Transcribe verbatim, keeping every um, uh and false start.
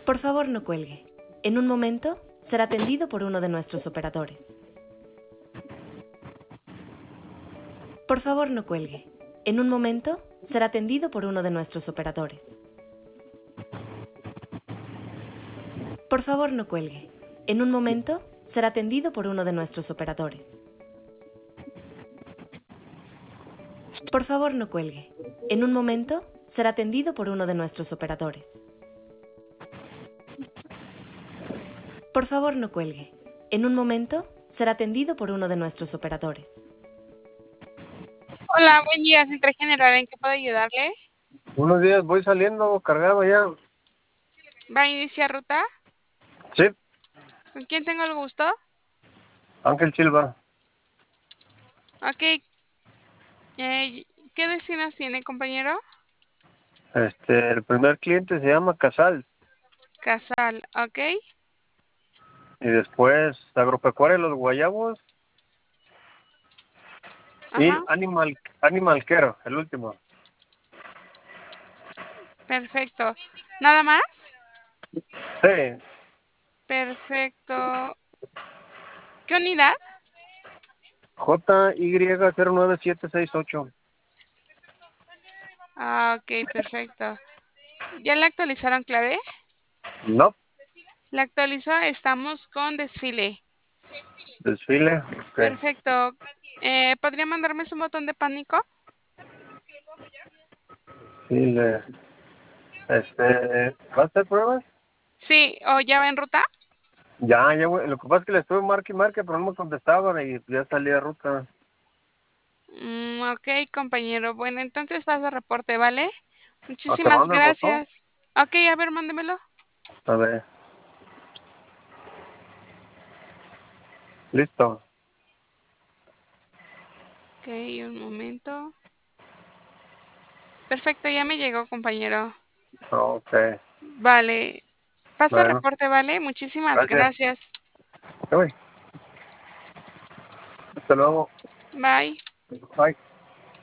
Por favor, no cuelgue. En un momento será atendido por uno de nuestros operadores. Por favor, no cuelgue. En un momento será atendido por uno de nuestros operadores. Por favor, no cuelgue. En un momento será atendido por uno de nuestros operadores. Por favor, no cuelgue. En un momento será atendido por uno de nuestros operadores. Por favor, no cuelgue. En un momento será atendido por uno de nuestros operadores. Hola, buen día, Central General, ¿en qué puedo ayudarle? Buenos días, voy saliendo cargado ya. ¿Va a iniciar ruta? Sí, ¿Con quién tengo el gusto? Ángel Silva. Ok. Eh, ¿Qué destinos tiene, compañero? Este, el primer cliente se llama Casal Casal, ok. y después Agropecuaria Los Guayabos y Ajá, Animal Animal Care, el último. perfecto. ¿Nada más? Sí, Perfecto. ¿Qué unidad? J Y cero nueve siete seis ocho. Ah, ok, perfecto. ¿Ya le actualizaron clave? No, La actualizó, estamos con desfile. desfile. Okay. Perfecto. Eh, ¿podría mandarme su botón de pánico? Desfile. Este, ¿va a hacer pruebas? Sí, ¿o ya va en ruta? Ya, ya, güey. Lo que pasa es que le estuve marque y marque, pero no me contestaban y ya salí de ruta. Mm, ok, compañero. Bueno, entonces pasa reporte, ¿vale? ¿A te Muchísimas mando el botón? gracias. Ok, a ver, mándemelo. A ver, listo. Ok, un momento. Perfecto, ya me llegó, compañero. Ok, Vale. Pasa bueno, reporte, ¿vale? Muchísimas gracias. gracias. Uy, hasta luego. Bye. Bye.